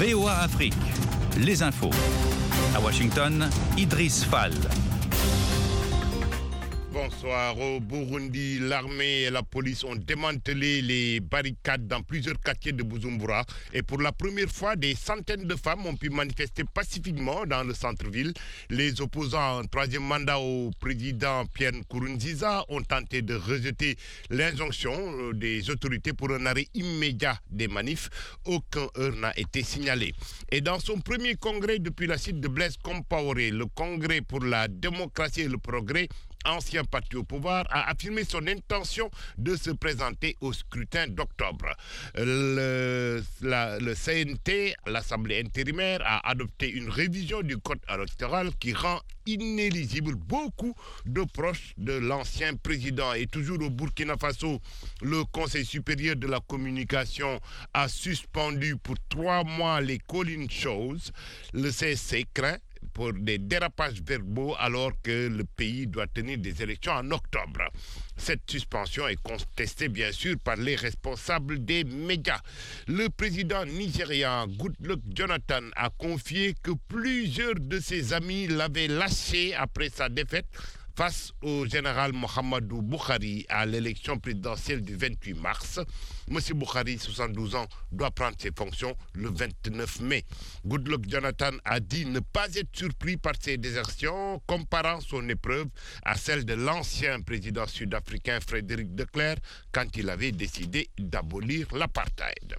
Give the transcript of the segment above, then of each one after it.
VOA Afrique, les infos. À Washington, Idriss Fall. Bonsoir. Au Burundi, l'armée et la police ont démantelé les barricades dans plusieurs quartiers de Bujumbura. Et pour la première fois, des centaines de femmes ont pu manifester pacifiquement dans le centre-ville. Les opposants à un troisième mandat au président Pierre Nkurunziza ont tenté de rejeter l'injonction des autorités pour un arrêt immédiat des manifs. Aucun heurt n'a été signalé. Et dans son premier congrès depuis la chute de Blaise Compaoré, le Congrès pour la démocratie et le progrès, ancien parti au pouvoir, a affirmé son intention de se présenter au scrutin d'octobre. Le CNT, l'Assemblée intérimaire, a adopté une révision du code électoral qui rend inéligible beaucoup de proches de l'ancien président. Et toujours au Burkina Faso, le Conseil supérieur de la communication a suspendu pour 3 mois les call-in shows. Le CSC craint pour des dérapages verbaux alors que le pays doit tenir des élections en octobre. Cette suspension est contestée bien sûr par les responsables des médias. Le président nigérian Goodluck Jonathan a confié que plusieurs de ses amis l'avaient lâché après sa défaite face au général Mohamedou Buhari à l'élection présidentielle du 28 mars. M. Buhari, 72 ans, doit prendre ses fonctions le 29 mai. Goodluck Jonathan a dit ne pas être surpris par ces désertions, comparant son épreuve à celle de l'ancien président sud-africain Frédéric de Klerk quand il avait décidé d'abolir l'apartheid.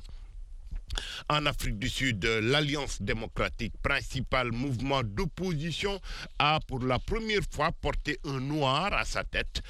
En Afrique du Sud, l'Alliance démocratique, principal mouvement d'opposition, a pour la première fois porté un noir à sa tête.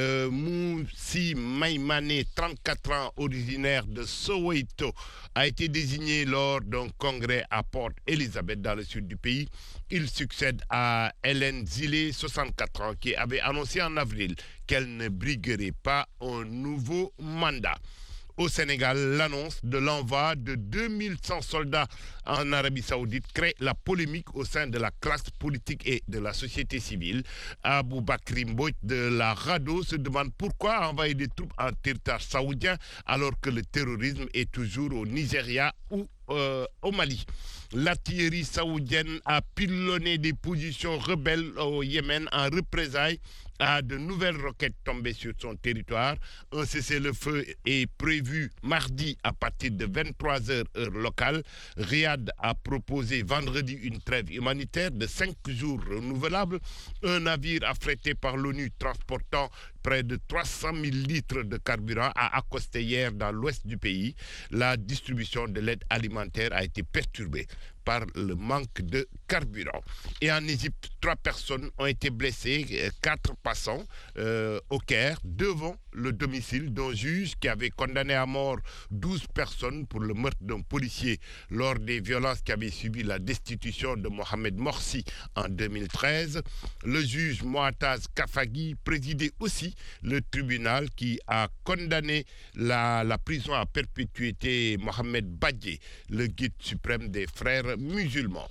Moussi Maïmane, 34 ans, originaire de Soweto, a été désigné lors d'un congrès à Port Elizabeth dans le sud du pays. Il succède à Hélène Zillé, 64 ans, qui avait annoncé en avril qu'elle ne briguerait pas un nouveau mandat. Au Sénégal, l'annonce de l'envoi de 2100 soldats en Arabie Saoudite crée la polémique au sein de la classe politique et de la société civile. Aboubakry Mbodj de la RADDHO se demande pourquoi envoyer des troupes en territoire saoudien alors que le terrorisme est toujours au Nigeria ou au Mali. L'artillerie saoudienne a pilonné des positions rebelles au Yémen en représailles à de nouvelles roquettes tombées sur son territoire. Un cessez-le-feu est prévu mardi à partir de 23h heure locale. Riyad a proposé vendredi une trêve humanitaire de 5 jours renouvelable. Un navire affrété par l'ONU transportant près de 300 000 litres de carburant a accosté hier dans l'ouest du pays. La distribution de l'aide alimentaire a été perturbée par le manque de carburant. Et en Égypte, 3 personnes ont été blessées, 4 passants au Caire, devant le domicile d'un juge qui avait condamné à mort 12 personnes pour le meurtre d'un policier lors des violences qui avaient suivi la destitution de Mohamed Morsi en 2013. Le juge Moataz Kafagi présidait aussi le tribunal qui a condamné la prison à perpétuité Mohamed Badje, le guide suprême des frères musulmans.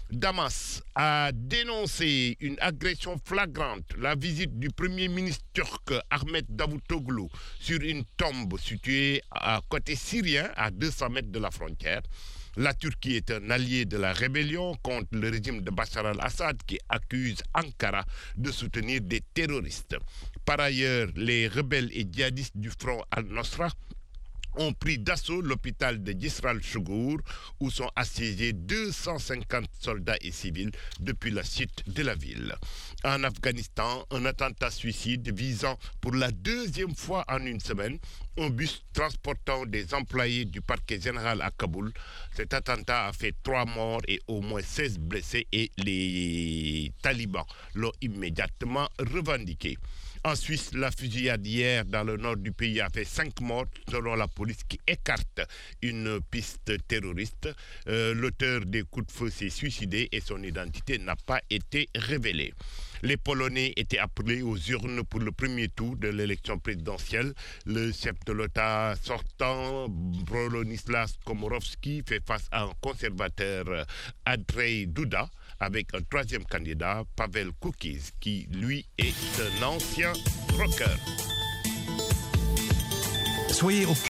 Damas a dénoncé une agression flagrante, la visite du Premier ministre turc Ahmet Davutoglu sur une tombe située à côté syrien, à 200 mètres de la frontière. La Turquie est un allié de la rébellion contre le régime de Bachar al-Assad qui accuse Ankara de soutenir des terroristes. Par ailleurs, les rebelles et djihadistes du front al-Nosra ont pris d'assaut l'hôpital de Jisr Chougour où sont assiégés 250 soldats et civils depuis la chute de la ville. En Afghanistan, un attentat suicide visant pour la 2e fois en une semaine un bus transportant des employés du parquet général à Kaboul. Cet attentat a fait 3 morts et au moins 16 blessés et les talibans l'ont immédiatement revendiqué. En Suisse, la fusillade hier dans le nord du pays a fait 5 morts selon la police qui écarte une piste terroriste. L'auteur des coups de feu s'est suicidé et son identité n'a pas été révélée. Les Polonais étaient appelés aux urnes pour le premier tour de l'élection présidentielle. Le chef de l'État sortant, Bronisław Komorowski, fait face à un conservateur, Andrzej Duda, avec un 3e candidat, Paweł Kukiz, qui, lui, est un ancien rocker. Soyez au